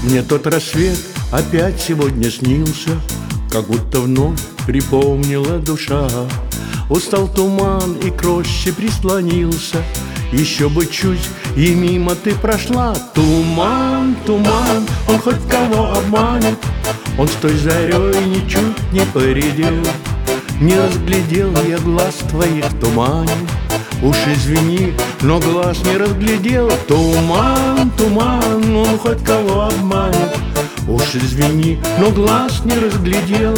Мне тот рассвет опять сегодня снился, как будто вновь припомнила душа. Устал туман и к роще прислонился, еще бы чуть, и мимо ты прошла. Туман, туман, он хоть кого обманет, он с той зарей ничуть не поредел. Не разглядел я глаз твоих в тумане, уж извини, но глаз не разглядел. Туман, туман, он хоть кого обманет, уж извини, но глаз не разглядел.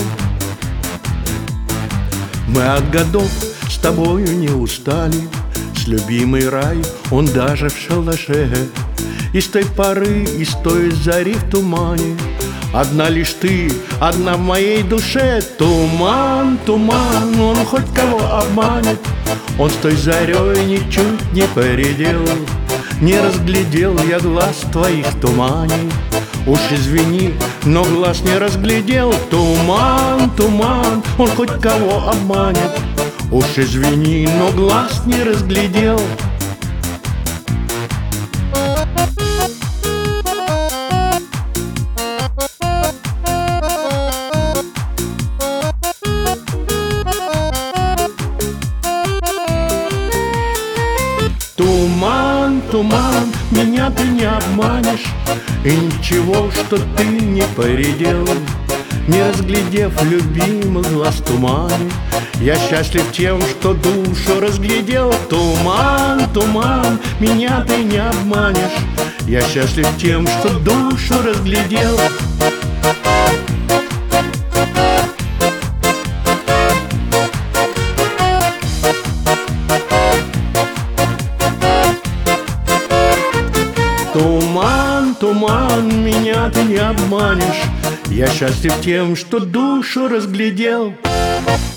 Мы от годов с тобою не устали, с любимый рай, он даже в шалаше. И с той поры, и с той зари в тумане одна лишь ты, одна в моей душе. Туман, туман, он хоть кого обманет, он с той зарей ничуть не поредел. Не разглядел я глаз твоих в тумане, уж извини, но глаз не разглядел. Туман, туман, он хоть кого обманет, уж извини, но глаз не разглядел. Туман, туман, меня ты не обманешь, и ничего, что ты не поредел. Не разглядев любимых глаз в тумане, я счастлив тем, что душу разглядел. Туман, туман, меня ты не обманешь, я счастлив тем, что душу разглядел. Туман, туман, меня ты не обманешь, я счастлив тем, что душу разглядел.